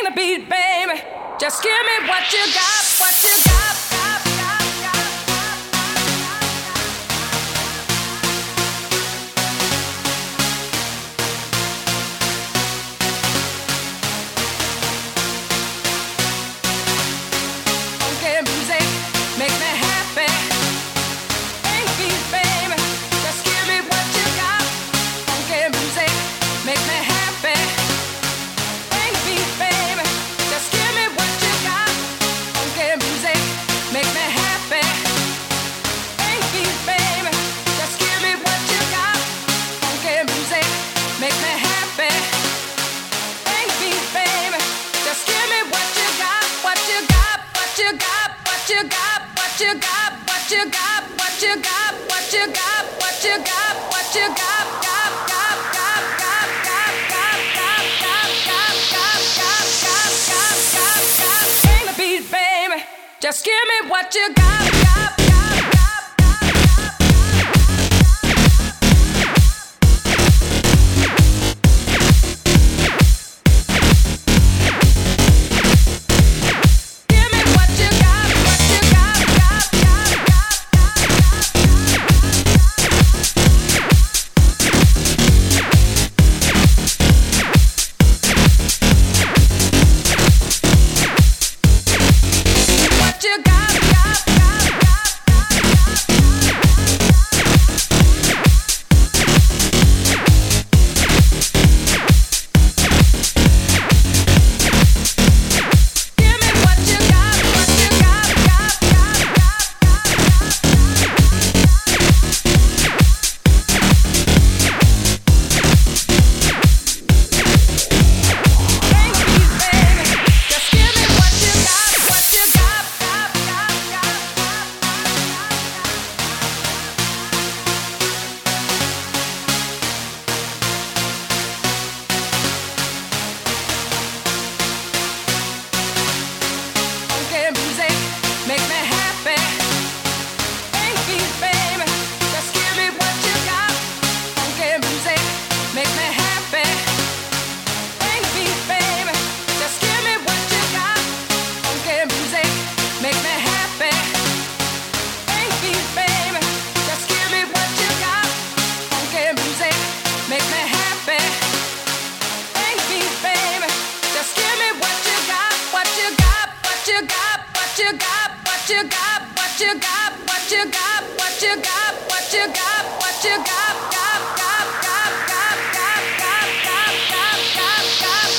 the beat, baby. Just give me what you got, what you got. Funky music, make me happy. Bring the beat, baby. Just give me what you got. Funky music, make me happy. Bring the beat, baby. Just give me what you got. Funky music, make me happy. Bring the beat, baby. Just give me what you got. Funky music, make me happy. Bring the beat, baby. Just give me what you got. What you got. What you got. What you got. What you got. What you got. What you got. What you got. What you got. What you got. Bring the beat, baby. Just give me what you got.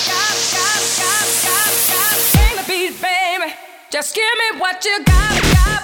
Just give me what you got.